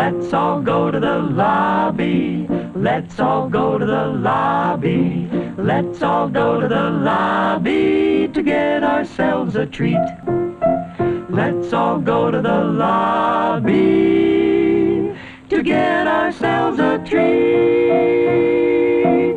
Let's all go to the lobby. Let's all go to the lobby. Let's all go to the lobby to get ourselves a treat. Let's all go to the lobby to get ourselves a treat.